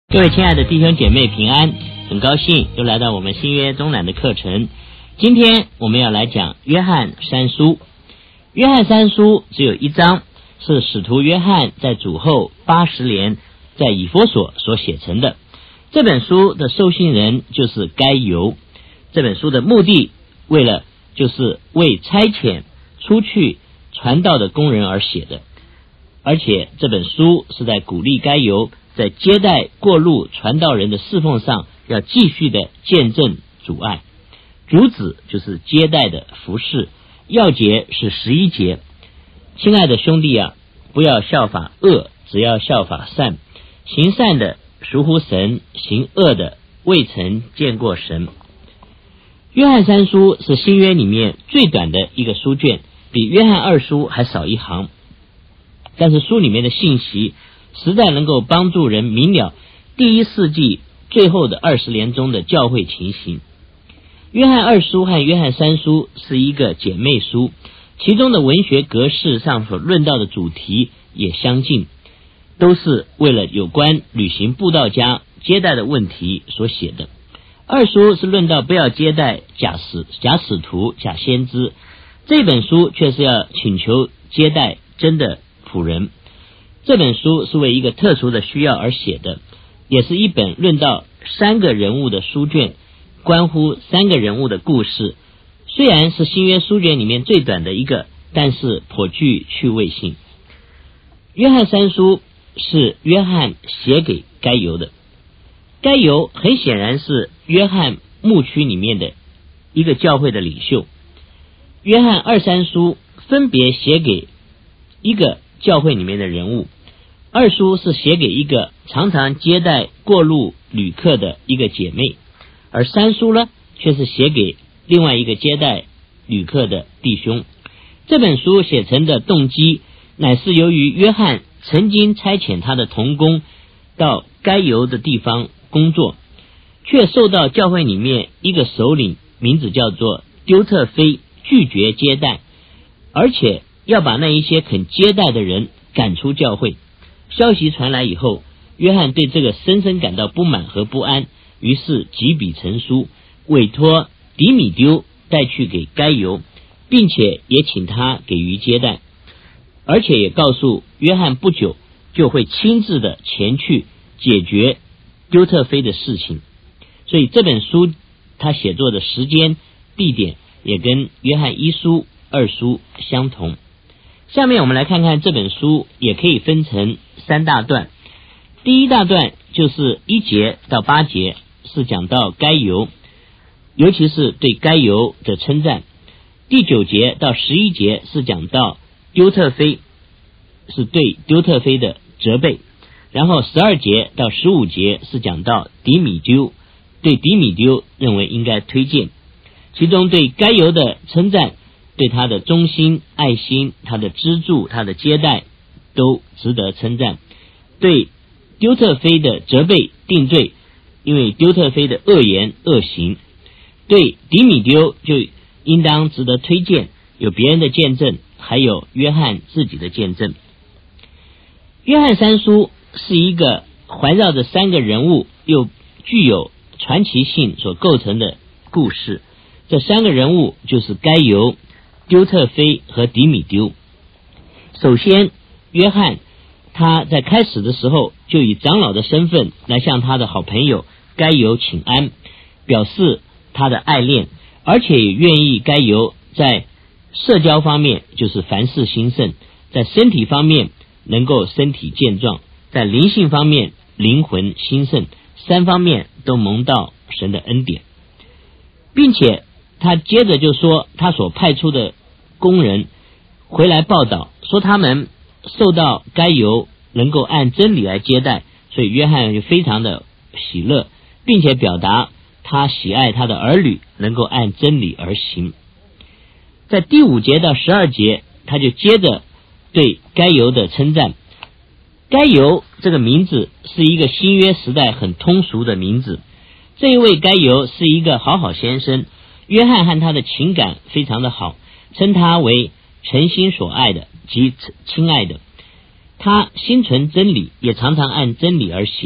各位亲爱的弟兄姐妹平安，很高兴又来到我们新约中南的课程。今天我们要来讲约翰三书。约翰三书只有一章，是使徒约翰在主后80年在以弗所所写成的。这本书的受信人就是该犹。这本书的目的就是为差遣出去传道的工人而写的，而且这本书是在鼓励该犹在接待过路传道人的侍奉上要继续的见证主爱。主旨就是接待的服事，要节是11节。亲爱的兄弟啊，不要效法恶，只要效法善。行善的属乎神，行恶的未曾见过神。约翰三书是新约里面最短的一个书卷，比约翰二书还少一行，但是书里面的信息实在能够帮助人明了第一世纪最后的20年中的教会情形。约翰二书和约翰三书是一个姐妹书，其中的文学格式上所论到的主题也相近，都是为了有关旅行布道家接待的问题所写的。二书是论到不要接待假使徒、假先知，这本书却是要请求接待真的仆人。这本书是为一个特殊的需要而写的，也是一本论到3个人物的书卷，关乎3个人物的故事。虽然是新约书卷里面最短的一个，但是颇具趣味性。约翰三书是约翰写给该犹的，该犹很显然是约翰牧区里面的一个教会的领袖。约翰二三书分别写给一个教会里面的人物，二书是写给一个常常接待过路旅客的一个姐妹，而三书呢，却是写给另外一个接待旅客的弟兄。这本书写成的动机，乃是由于约翰曾经差遣他的同工到该犹的地方工作，却受到教会里面一个首领，名字叫做丢特腓，拒绝接待，而且要把那一些肯接待的人赶出教会。消息传来以后，约翰对这个深深感到不满和不安，于是急笔成书，委托迪米丢带去给该犹，并且也请他给予接待，而且也告诉约翰不久就会亲自的前去解决丢特腓的事情。所以这本书他写作的时间地点也跟约翰一书二书相同。下面我们来看看这本书也可以分成3大段。第一大段就是1节到8节，是讲到该犹，尤其是对该犹的称赞。第9节到11节是讲到丢特腓，是对丢特腓的责备。然后12节到15节是讲到迪米丢，对迪米丢认为应该推荐。其中对该犹的称赞，对他的忠心、爱心、他的资助、他的接待都值得称赞。对丢特腓的责备、定罪，因为丢特腓的恶言恶行。对迪米丢就应当值得推荐，有别人的见证，还有约翰自己的见证。约翰三书是一个环绕着3个人物又具有传奇性所构成的故事。这3个人物就是该犹、丢特腓和迪米丢。首先，约翰他在开始的时候就以长老的身份来向他的好朋友该犹请安，表示他的爱恋，而且也愿意该犹在社交方面就是凡事兴盛，在身体方面能够身体健壮，在灵性方面灵魂兴盛，3方面都蒙到神的恩典。并且他接着就说，他所派出的工人回来报道，说他们受到该犹能够按真理来接待，所以约翰就非常的喜乐，并且表达他喜爱他的儿女能够按真理而行。在第5节到12节，他就接着对该犹的称赞。该犹这个名字是一个新约时代很通俗的名字，这一位该犹是一个好先生，约翰和他的情感非常的好，称他为诚心所爱的及亲爱的。他心存真理，也常常按真理而行，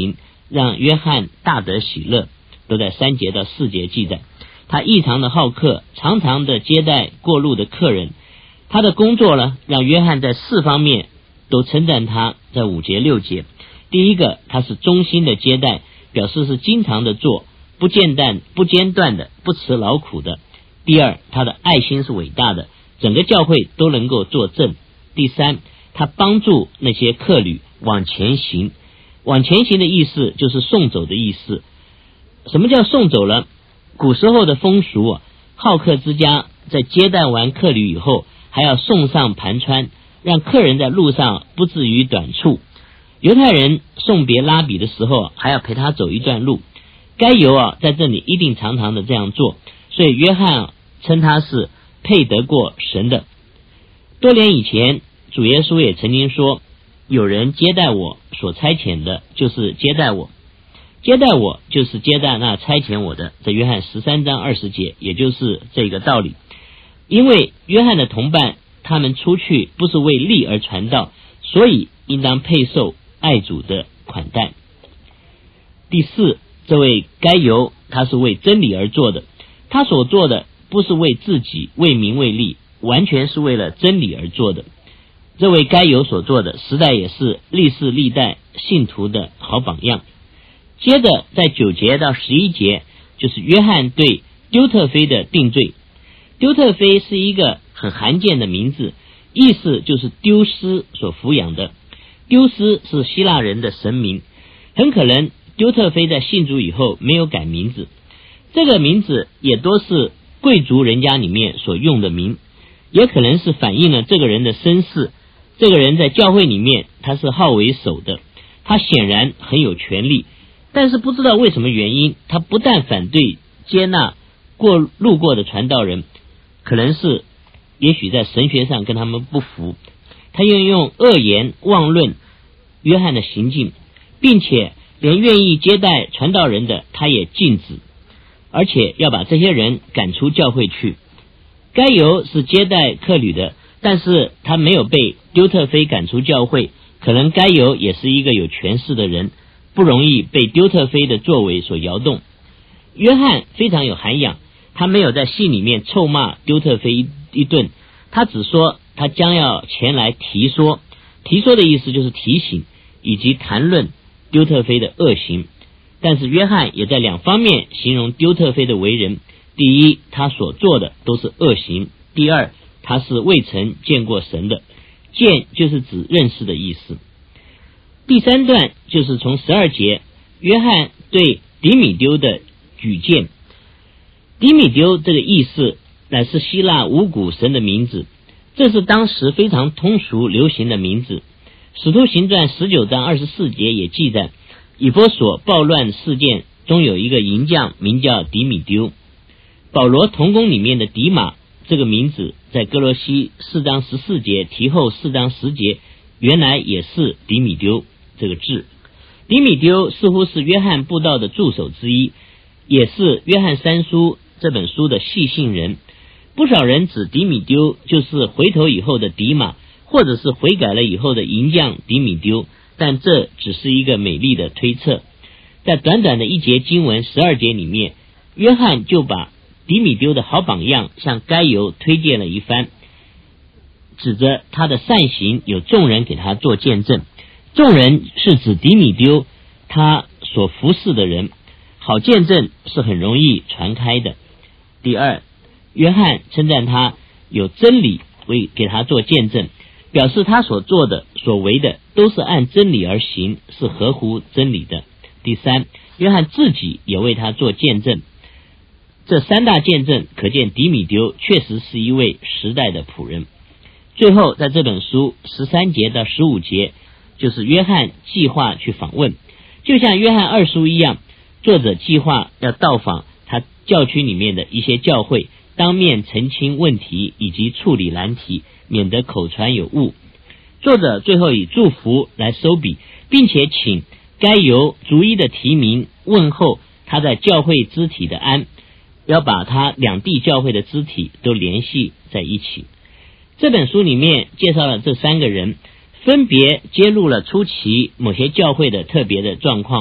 让约翰大得喜乐，都在3节到4节记载。他异常的好客，常常的接待过路的客人。他的工作呢，让约翰在4方面都称赞他，在5节6节。第一个，他是忠心的接待，表示是经常的做，不间断的，不辞劳苦的。第二，他的爱心是伟大的，整个教会都能够作证。第三，他帮助那些客旅往前行。往前行的意思就是送走的意思。什么叫送走了？古时候的风俗好客之家在接待完客旅以后，还要送上盘川，让客人在路上不至于短处。犹太人送别拉比的时候，还要陪他走一段路。该犹在这里一定常常的这样做，所以约翰称他是配得过神的。多年以前，主耶稣也曾经说，有人接待我，所差遣的就是接待我，接待我就是接待那差遣我的。在约翰13章20节，也就是这个道理。因为约翰的同伴他们出去不是为利而传道，所以应当配受爱主的款待。第4，这位该犹他是为真理而做的，他所做的不是为自己为名为利，完全是为了真理而做的。这位该犹所做的，实在也是历世历代信徒的好榜样。接着在9节到11节，就是约翰对丢特腓的定罪。丢特腓是一个很罕见的名字，意思就是丢失所抚养的。丢失是希腊人的神名，很可能丢特腓在信主以后没有改名字，这个名字也都是贵族人家里面所用的名，也可能是反映了这个人的身世。这个人在教会里面他是号为首的，他显然很有权力，但是不知道为什么原因，他不但反对接纳路过的传道人，可能是也许在神学上跟他们不服，他又用恶言妄论约翰的行径，并且连愿意接待传道人的他也禁止，而且要把这些人赶出教会去。该犹是接待客旅的，但是他没有被丢特腓赶出教会，可能该犹也是一个有权势的人，不容易被丢特腓的作为所摇动。约翰非常有涵养，他没有在信里面臭骂丢特腓一顿，他只说他将要前来提说的意思就是提醒以及谈论丢特腓的恶行。但是约翰也在2方面形容丢特腓的为人。第一，他所做的都是恶行；第二，他是未曾见过神的，见就是指认识的意思。第3段就是从12节，约翰对迪米丢的举荐。迪米丢这个意思乃是希腊五谷神的名字，这是当时非常通俗流行的名字。使徒行传19章24节也记载，以弗所暴乱事件中有一个营将名叫迪米丢。保罗同工里面的迪马这个名字，在哥罗西4章14节提后4章10节，原来也是迪米丢这个字。迪米丢似乎是约翰布道的助手之一，也是约翰3书这本书的细信人。不少人指迪米丢就是回头以后的迪马，或者是悔改了以后的营将迪米丢，但这只是一个美丽的推测。在短短的一节经文12节里面，约翰就把迪米丢的好榜样向该犹推荐了一番，指着他的善行有众人给他做见证。众人是指迪米丢他所服侍的人，好见证是很容易传开的。第二，约翰称赞他有真理为给他做见证，表示他所做的所为的都是按真理而行，是合乎真理的。第三，约翰自己也为他做见证。这3大见证可见迪米丢确实是一位时代的仆人。最后在这本书13节到15节，就是约翰计划去访问，就像约翰2书一样，作者计划要到访他教区里面的一些教会，当面澄清问题以及处理难题，免得口传有误。作者最后以祝福来收笔，并且请该犹逐一的提名问候他在教会肢体的安，要把他2地教会的肢体都联系在一起。这本书里面介绍了这3个人，分别揭露了初期某些教会的特别的状况，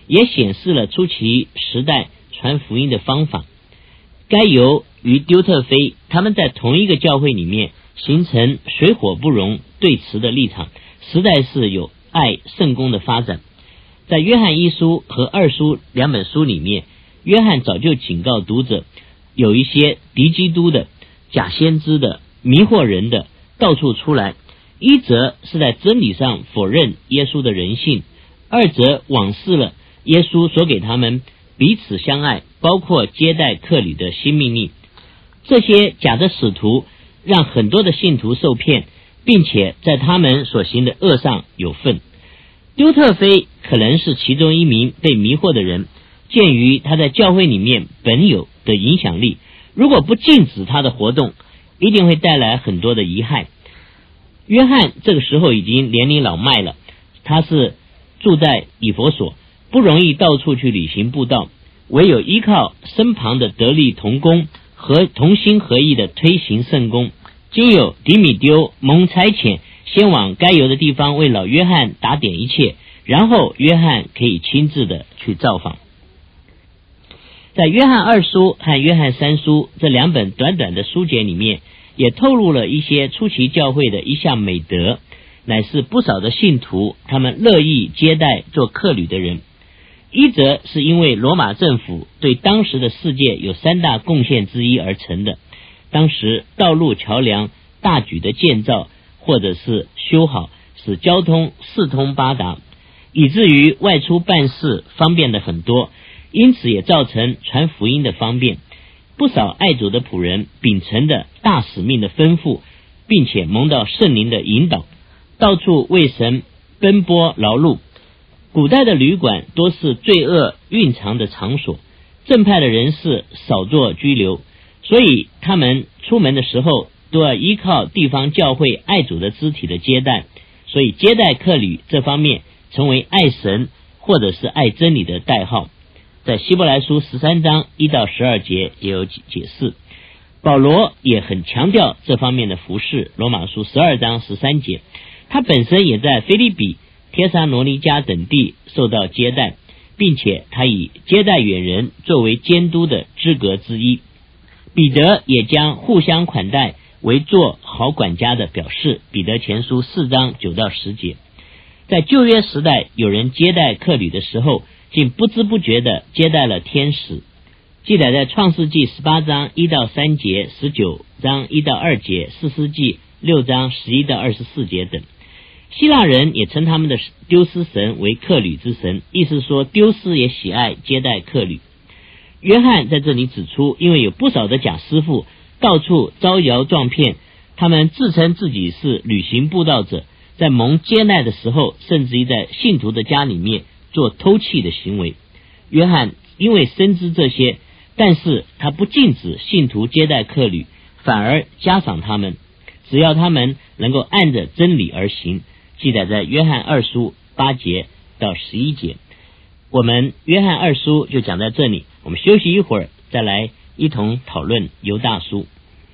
也显示了初期时代传福音的方法。该犹与丢特腓他们在同一个教会里面形成水火不容对峙的立场，实在是有碍圣公的发展。在约翰一书和二书两本书里面，约翰早就警告读者，有一些敌基督的、假先知的、迷惑人的到处出来，一则是在真理上否认耶稣的人性，二则枉视了耶稣所给他们彼此相爱，包括接待客旅的新命令。这些假的使徒让很多的信徒受骗，并且在他们所行的恶上有份。丢特腓可能是其中一名被迷惑的人，鉴于他在教会里面本有的影响力，如果不禁止他的活动，一定会带来很多的遗害。约翰这个时候已经年龄老迈了，他是住在以弗所，不容易到处去旅行布道，唯有依靠身旁的得力同工和同心合意的推行圣工。经有迪米丢蒙差遣，先往该犹的地方为老约翰打点一切，然后约翰可以亲自的去造访。在约翰二书和约翰三书这两本短短的书简里面，也透露了一些初期教会的一项美德，乃是不少的信徒他们乐意接待做客旅的人。一则是因为罗马政府对当时的世界有三大贡献之一而成的，当时道路桥梁大举的建造或者是修好，使交通四通八达，以至于外出办事方便的很多，因此也造成传福音的方便。不少爱主的仆人秉承的大使命的吩咐，并且蒙到圣灵的引导，到处为神奔波劳碌。古代的旅馆多是罪恶蕴藏的场所，正派的人士少做居留，所以他们出门的时候都要依靠地方教会爱主的肢体的接待，所以接待客旅这方面成为爱神或者是爱真理的代号。在希伯来书13章1到12节也有解释。保罗也很强调这方面的服事，罗马书12章13节，他本身也在腓立比、帖撒罗尼迦等地受到接待，并且他以接待远人作为监督的资格之一。彼得也将互相款待为做好管家的表示，彼得前书4章9到10节。在旧约时代，有人接待客旅的时候，竟不知不觉地接待了天使，记载在创世纪18章1到3节、19章1到2节、士师记6章11到24节等。希腊人也称他们的丢斯神为客旅之神，意思说丢斯也喜爱接待客旅。约翰在这里指出，因为有不少的假师傅到处招摇撞骗，他们自称自己是旅行布道者，在蒙接待的时候，甚至于在信徒的家里面做偷窃的行为。约翰因为深知这些，但是他不禁止信徒接待客旅，反而嘉赏他们，只要他们能够按着真理而行，记载在约翰二书8节到11节。我们约翰二书就讲在这里，我们休息一会儿，再来一同讨论犹大书。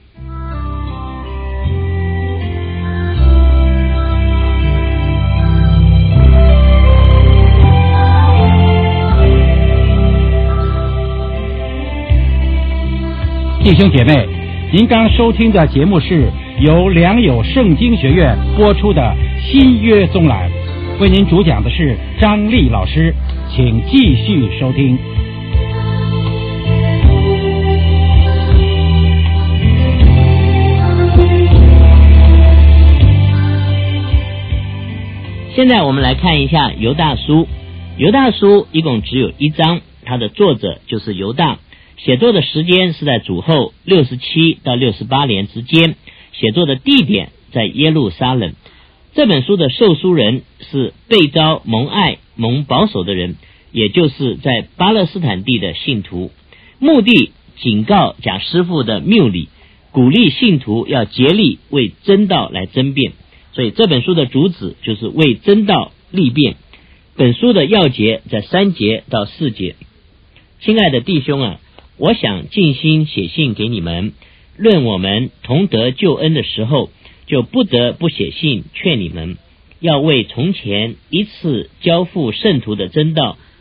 弟兄姐妹，您刚收听的节目是由良友圣经学院播出的新约综览，为您主讲的是张丽老师，请继续收听。 现在我们来看一下犹大书。犹大书一共只有1章，它的作者就是犹大，写作的时间是在主后67到68年之间，写作的地点在耶路撒冷。这本书的受书人是被召蒙爱蒙保守的人，也就是在巴勒斯坦地的信徒，目的警告假师傅的谬理，鼓励信徒要竭力为真道来争辩。所以这本书的主旨就是为真道立辩。本书的要节在3节到4节。亲爱的弟兄啊，我想尽心写信给你们，论我们同得救恩的时候，就不得不写信劝你们，要为从前一次交付圣徒的真道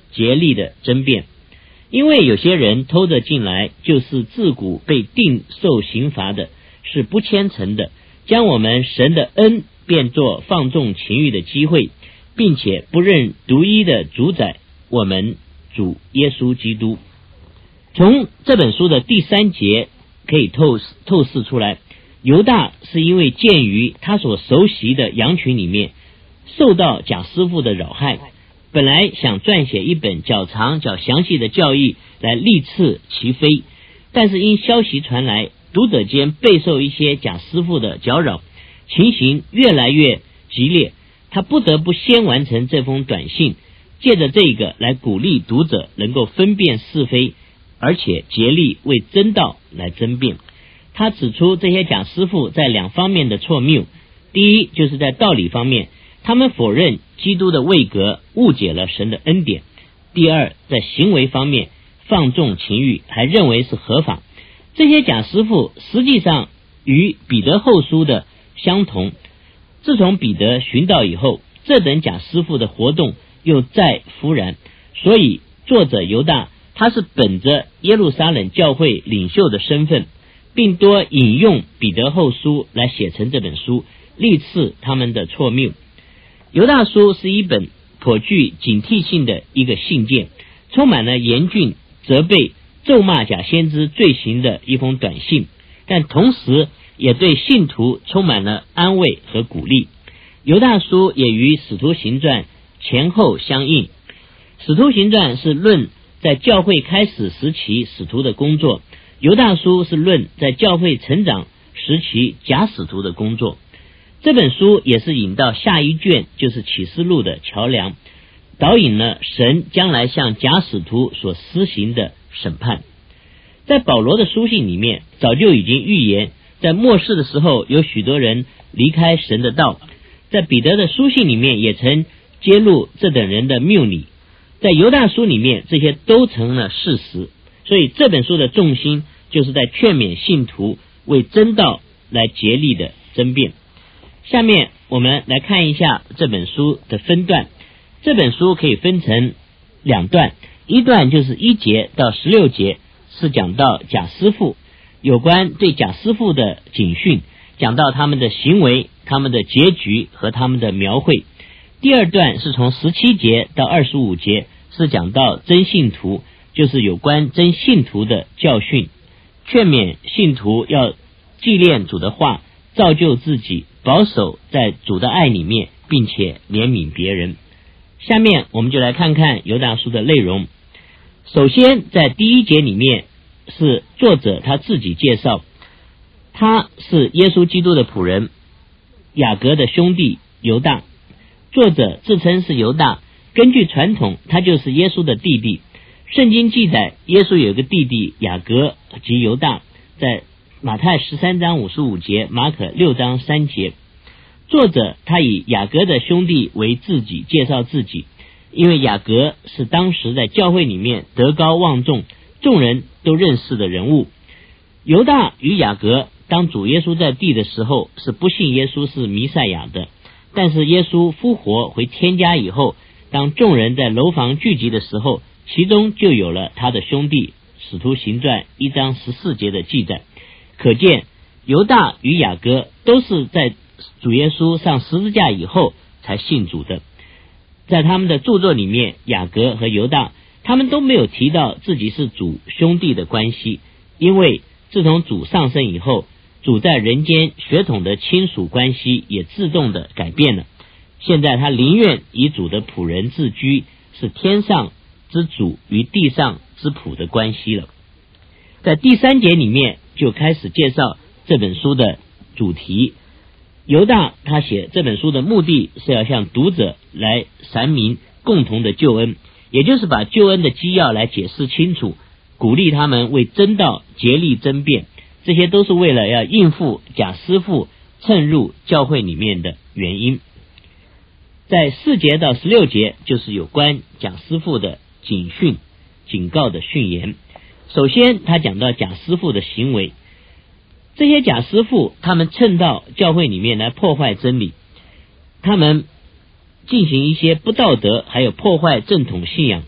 竭力的争辩。因为有些人偷着进来，就是自古被定受刑罚的，是不虔诚的，将我们神的恩变作放纵情欲的机会，并且不认独一的主宰我们主耶稣基督。从这本书的第3节可以透视出来，犹大是因为鉴于他所熟悉的羊群里面受到假师傅的扰害，本来想撰写一本较长较详细的教义来力斥其非，但是因消息传来，读者间备受一些假师傅的搅扰，情形越来越激烈，他不得不先完成这封短信，借着这个来鼓励读者能够分辨是非，而且竭力为真道来争辩。他指出这些假师傅在2方面的错谬，第一就是在道理方面，他们否认基督的位格，误解了神的恩典；第二，在行为方面放纵情欲，还认为是合法。这些假师傅实际上与彼得后书的相同，自从彼得寻道以后，这等假师傅的活动又再复燃，所以作者犹大他是本着耶路撒冷教会领袖的身份，并多引用彼得后书来写成这本书，力斥他们的错谬。犹大书是一本颇具警惕性的一个信件，充满了严峻、责备、咒骂假先知罪行的一封短信，但同时也对信徒充满了安慰和鼓励。犹大书也与使徒行传前后相应，使徒行传是论在教会开始时期使徒的工作，犹大书是论在教会成长时期假使徒的工作。这本书也是引到下一卷，就是启示录的桥梁，导引了神将来向假使徒所施行的审判。在保罗的书信里面早就已经预言，在末世的时候有许多人离开神的道，在彼得的书信里面也曾揭露这等人的谬理，在犹大书里面这些都成了事实。所以这本书的重心就是在劝勉信徒为真道来竭力的争辩。下面我们来看一下这本书的分段。这本书可以分成2段，一段就是1节到16节，是讲到假师傅，有关对假师傅的警训，讲到他们的行为、他们的结局和他们的描绘。第2段是从17节到25节，是讲到真信徒，就是有关真信徒的教训，劝勉信徒要纪念主的话，造就自己，保守在主的爱里面，并且怜悯别人。下面我们就来看看犹大书的内容。首先在第1节里面是作者他自己介绍，他是耶稣基督的仆人，雅各的兄弟犹大。作者自称是犹大，根据传统他就是耶稣的弟弟。圣经记载耶稣有一个弟弟雅各及犹大，在马太13章55节，马可6章3节。作者他以雅各的兄弟为自己介绍自己，因为雅各是当时在教会里面德高望重，众人都认识的人物。犹大与雅各当主耶稣在地的时候是不信耶稣是弥赛亚的，但是耶稣复活回天家以后，当众人在楼房聚集的时候，其中就有了他的兄弟，使徒行传1章14节的记载。可见犹大与雅各都是在主耶稣上十字架以后才信主的。在他们的著作里面，雅各和犹大他们都没有提到自己是主兄弟的关系，因为自从主上升以后，主在人间血统的亲属关系也自动的改变了。现在他宁愿以主的仆人自居，是天上之主与地上之仆的关系了。在第3节里面就开始介绍这本书的主题。犹大他写这本书的目的是要向读者来阐明共同的救恩，也就是把救恩的基要来解释清楚，鼓励他们为真道竭力争辩，这些都是为了要应付假师傅蹭入教会里面的原因。在4节到16节就是有关假师傅的警训、警告的训言。首先他讲到假师傅的行为，这些假师傅他们蹭到教会里面来破坏真理，他们进行一些不道德还有破坏正统信仰，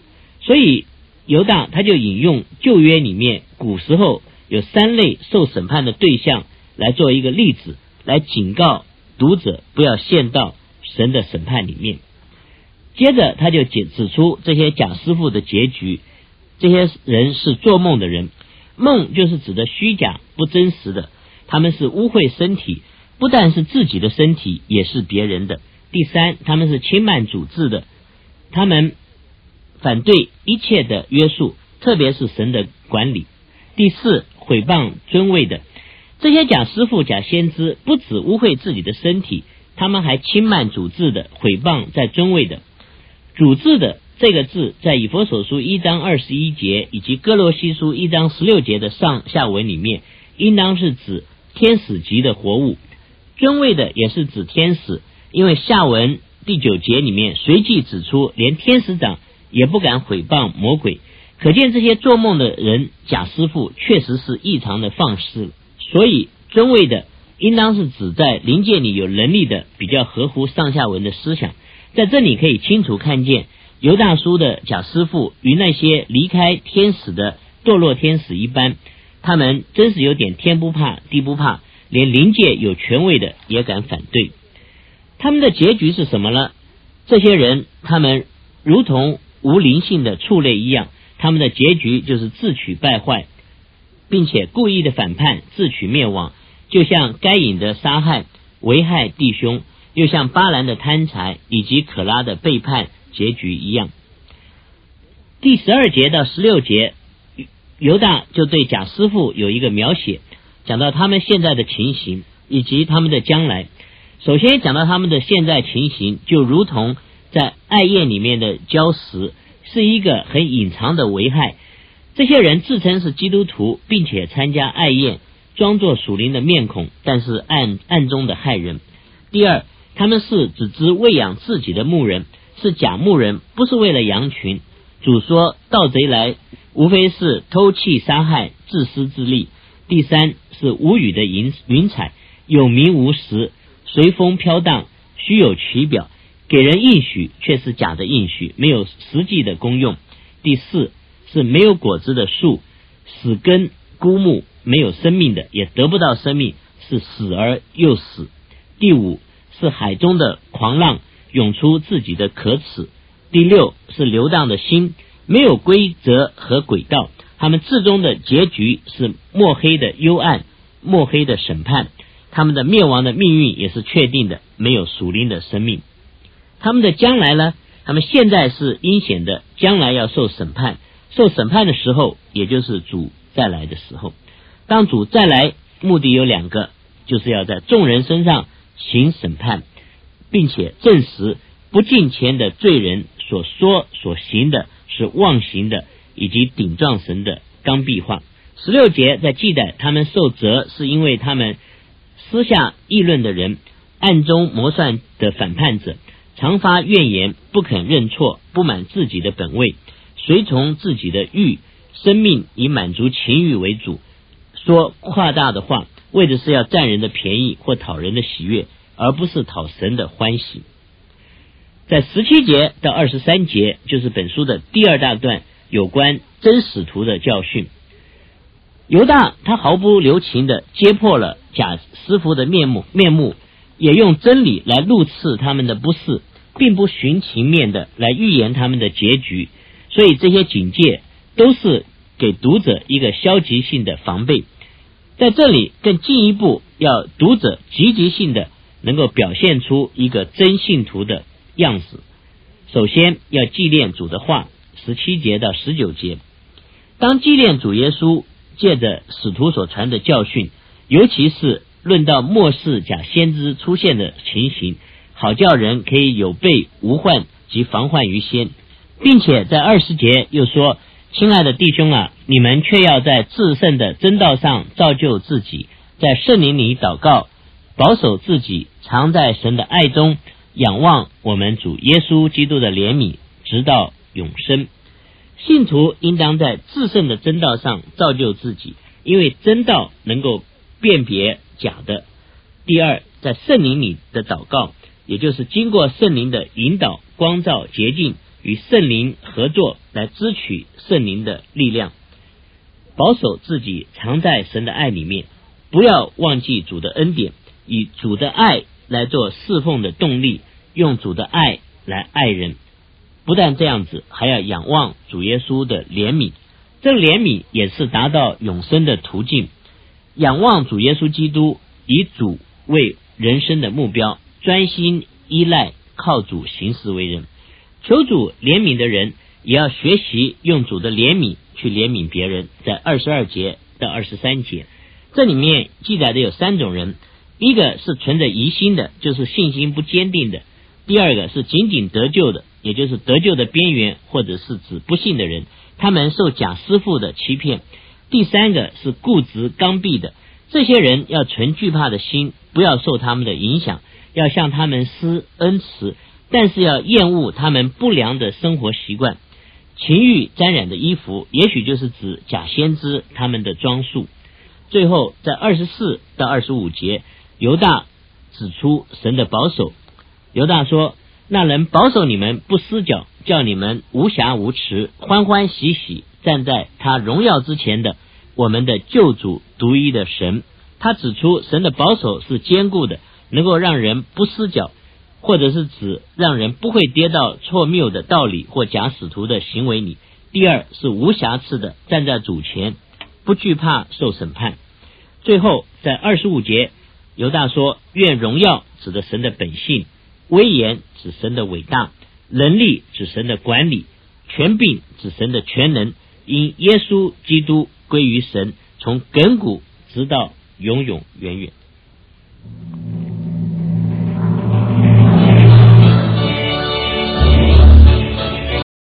所以犹大他就引用旧约里面古时候有3类受审判的对象来做一个例子，来警告读者不要陷到神的审判里面。接着他就指出这些假师傅的结局，这些人是做梦的人，梦就是指的虚假不真实的，他们是污秽身体，不但是自己的身体，也是别人的。第三，他们是轻慢主治的，他们反对一切的约束，特别是神的管理。第四，毁谤尊位的，这些假师傅假先知不只污秽自己的身体，他们还轻慢主治的，毁谤在尊位的。主治的这个字在以弗所书1章21节以及哥罗西书1章16节的上下文里面，应当是指天使级的活物。尊位的也是指天使，因为下文第9节里面随即指出连天使长也不敢毁谤魔鬼，可见这些做梦的人假师傅确实是异常的放肆。所以尊位的应当是指在灵界里有能力的，比较合乎上下文的思想。在这里可以清楚看见犹大书的假师傅与那些离开天使的堕落天使一般，他们真是有点天不怕地不怕，连灵界有权位的也敢反对。他们的结局是什么呢？这些人他们如同无灵性的畜类一样，他们的结局就是自取败坏，并且故意的反叛，自取灭亡，就像该隐的杀害危害弟兄，又像巴兰的贪财以及可拉的背叛结局一样。第12节到16节，犹大就对假师傅有一个描写，讲到他们现在的情形以及他们的将来。首先讲到他们的现在情形，就如同在爱宴里面的礁石，是一个很隐藏的危害。这些人自称是基督徒，并且参加爱宴，装作属灵的面孔，但是暗中的害人。第二，他们是只知喂养自己的牧人，是假牧人，不是为了羊群。主说盗贼来，无非是偷窃杀害，自私自利。第三，是无语的云彩，有名无实，随风飘荡，虚有其表，给人应许却是假的应许，没有实际的功用。第四，是没有果子的树，死根枯木，没有生命的，也得不到生命，是死而又死。第五，是海中的狂浪，涌出自己的可耻。第六，是流荡的心，没有规则和轨道，他们至终的结局是墨黑的幽暗，墨黑的审判，他们的灭亡的命运也是确定的，没有属灵的生命。他们的将来呢？他们现在是阴险的，将来要受审判，受审判的时候也就是主再来的时候。当主再来，目的有2个，就是要在众人身上行审判，并且证实不敬虔的罪人所说所行的是妄行的，以及顶撞神的刚愎话。16节在记载他们受责，是因为他们私下议论的人，暗中谋算的反叛者，常发怨言，不肯认错，不满自己的本位，随从自己的欲，生命以满足情欲为主，说夸大的话，为的是要占人的便宜或讨人的喜悦，而不是讨神的欢喜。在17节到23节，就是本书的第2大段，有关真使徒的教训。犹大他毫不留情地揭破了假师傅的面目，也用真理来怒斥他们的不是，并不寻情面的来预言他们的结局。所以这些警戒都是给读者一个消极性的防备。在这里更进一步要读者积极性的能够表现出一个真信徒的样子。首先要纪念主的话，17节到19节。当纪念主耶稣借着使徒所传的教训，尤其是论到末世假先知出现的情形，好叫人可以有备无患及防患于先。并且在20节又说，亲爱的弟兄啊，你们却要在至圣的真道上造就自己，在圣灵里祷告，保守自己，常在神的爱中，仰望我们主耶稣基督的怜悯，直到永生。信徒应当在至圣的真道上造就自己，因为真道能够辨别假的。第二，在圣灵里的祷告，也就是经过圣灵的引导、光照、洁净， 与圣灵合作来支取圣灵的力量，保守自己常在神的爱里面，不要忘记主的恩典，以主的爱来做侍奉的动力，用主的爱来爱人。不但这样子，还要仰望主耶稣的怜悯，这个怜悯也是达到永生的途径。仰望主耶稣基督，以主为人生的目标，专心依赖靠主行事为人。求主怜悯的人也要学习用主的怜悯去怜悯别人。在22节到23节，这里面记载的有3种人，一个是存着疑心的，就是信心不坚定的；第二个是仅仅得救的，也就是得救的边缘，或者是指不信的人，他们受假师傅的欺骗；第三个是固执刚愎的，这些人要存惧怕的心，不要受他们的影响，要向他们施恩慈，但是要厌恶他们不良的生活习惯。情欲沾染的衣服，也许就是指假先知他们的装束。最后在24到25节，犹大指出神的保守。犹大说，那人保守你们不失脚，叫你们无瑕无疵，欢欢喜喜站在他荣耀之前的我们的救主独一的神。他指出神的保守是坚固的，能够让人不失脚，或者是指让人不会跌到错谬的道理或假使徒的行为里。第二是无瑕疵的站在主前，不惧怕受审判。最后在25节，犹大说，愿荣耀指的神的本性，威严指神的伟大，能力指神的管理，权柄指神的全能，因耶稣基督归于神，从亘古直到永永远远。